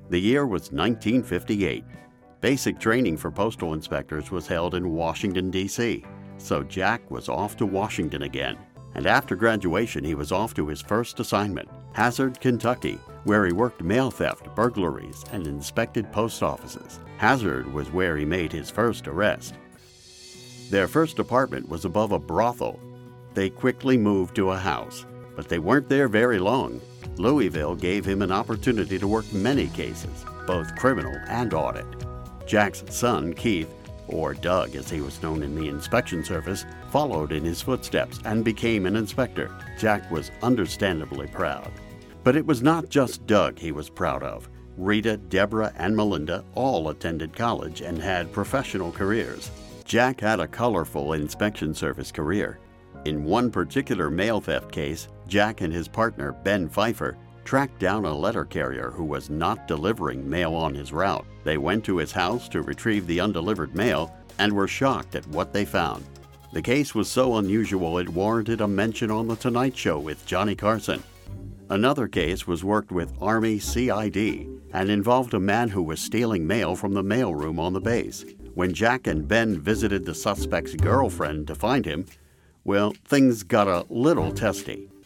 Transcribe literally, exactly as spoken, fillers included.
The year was nineteen fifty-eight. Basic training for postal inspectors was held in Washington, D C, so Jack was off to Washington again. And after graduation, he was off to his first assignment, Hazard, Kentucky, where he worked mail theft, burglaries, and inspected post offices. Hazard was where he made his first arrest. Their first apartment was above a brothel. They quickly moved to a house, but they weren't there very long. Louisville gave him an opportunity to work many cases, both criminal and audit. Jack's son, Keith, or Doug as he was known in the inspection service, followed in his footsteps and became an inspector. Jack was understandably proud. But it was not just Doug he was proud of. Rita, Deborah, and Melinda all attended college and had professional careers. Jack had a colorful inspection service career. In one particular mail theft case, Jack and his partner, Ben Pfeiffer, tracked down a letter carrier who was not delivering mail on his route. They went to his house to retrieve the undelivered mail and were shocked at what they found. The case was so unusual it warranted a mention on The Tonight Show with Johnny Carson. Another case was worked with Army C I D and involved a man who was stealing mail from the mailroom on the base. When Jack and Ben visited the suspect's girlfriend to find him, well, things got a little testy.